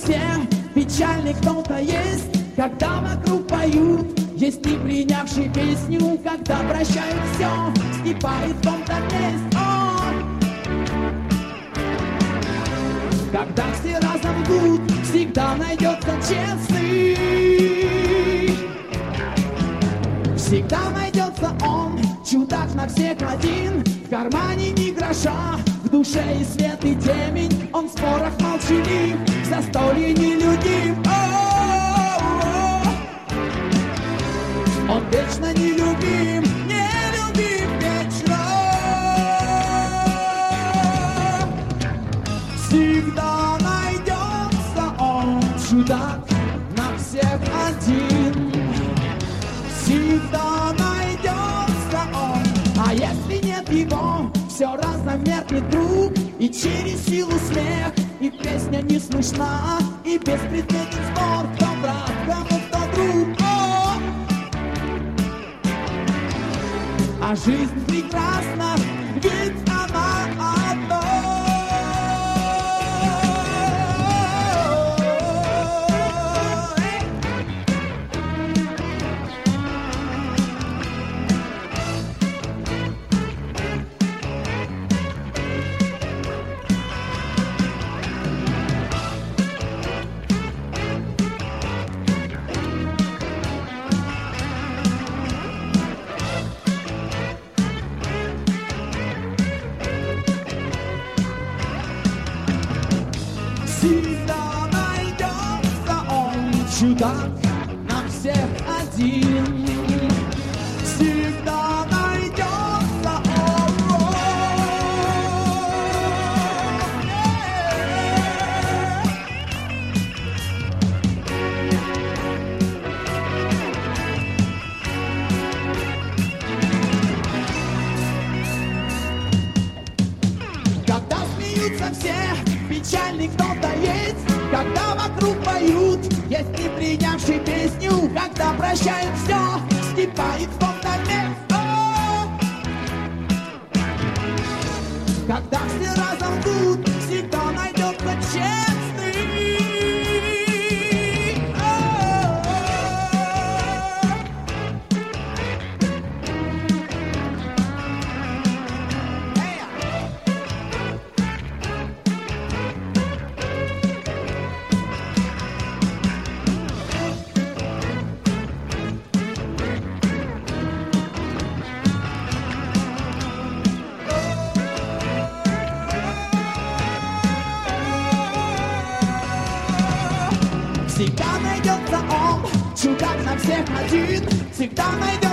все, печальный кто-то есть, когда вокруг поют. Есть не принявший песню, когда прощают все, скипает в том-то месте. Когда все разом лгут, всегда найдется честный. Всегда найдется он, чудак на всех один. В кармане ни гроша, в душе и свет, и темень. Он в спорах молчалив, в застолье нелюдим. Он вечно нелюбим, нелюбим вечно. Всегда найдется он, чудак на всех один. Всегда найдется он, а если нет его, все разом меркнет друг. И через силу смех, и песня не слышна, и беспредметен спор, кто брат, кто друг. А жизнь прекрасна, ведь она одна. Всегда найдется он, чудак на всех один. Всегда найдется он. Когда смеются все, печальный кто-то есть, когда вокруг поют. Есть не принявший песню, когда прощают все, скипает в том-то месте. Когда все разом ждут, всегда найдется честный. Всегда найдется он, чудак на всех один. Всегда найдется